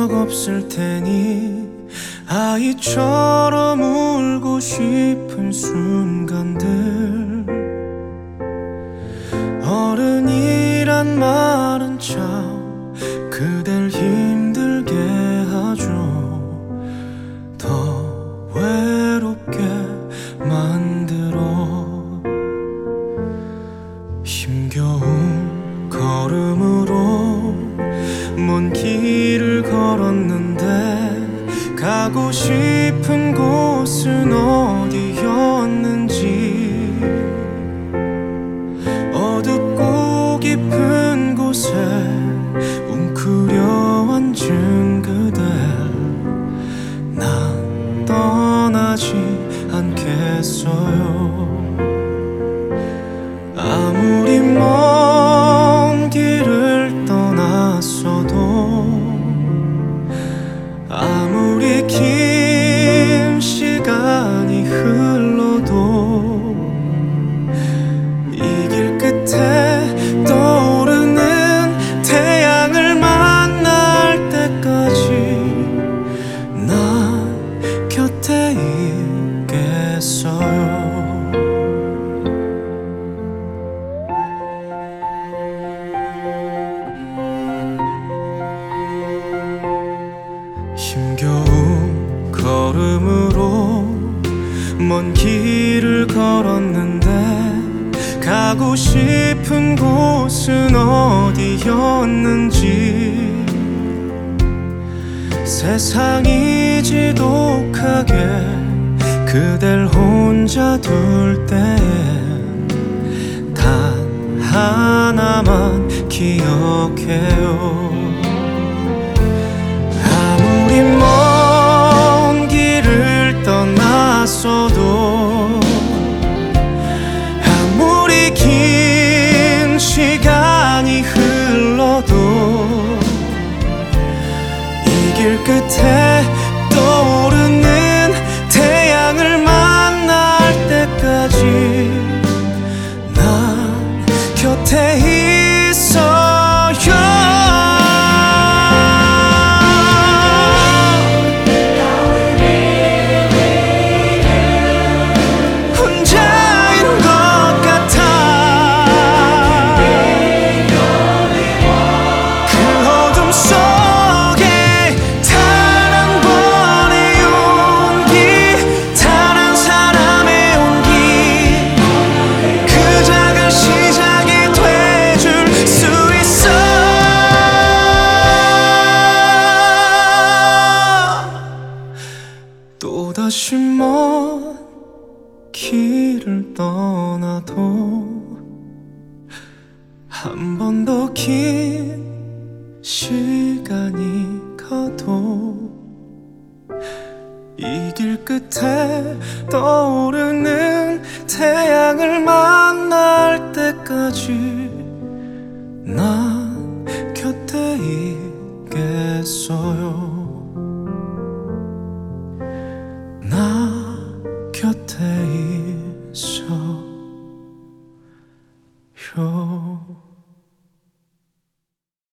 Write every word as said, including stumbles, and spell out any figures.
적 없을 테니 아이처럼 울고 싶은 순간들. 어른이란 말은 참 그댈 힘들게 하죠. 더 외롭게 만들어. 힘겨운 걸음으로 먼 길을 걸었는데 가고 싶은 곳은 어디였는지. 어둡고 깊은 곳에 웅크려 앉은 그댈 난 떠나지 않겠어요. 아무리 먼 길을 떠났어도 아무리 긴 시간이 흘러도 이 길 끝에 떠오르는 태양을 만날 때까지 난 곁에 있겠어요. 힘겨운 걸음으로 먼 길을 걸었는데 가고 싶은 곳은 어디였는지. 세상이 지독하게 그댈 혼자 둘 때엔 단 하나만 기억해요. 아무리 먼 길을 떠났어도 아무리 긴 시간이 흘러도 이 길 끝에 떠오르는 태양을 만날 때까지 난 곁에 있어요. 또다시 먼 길을 떠나도 한 번 더 긴 시간이 가도 이 길 끝에 떠오르는 태양을 만날 때까지 난 곁에 있겠어요.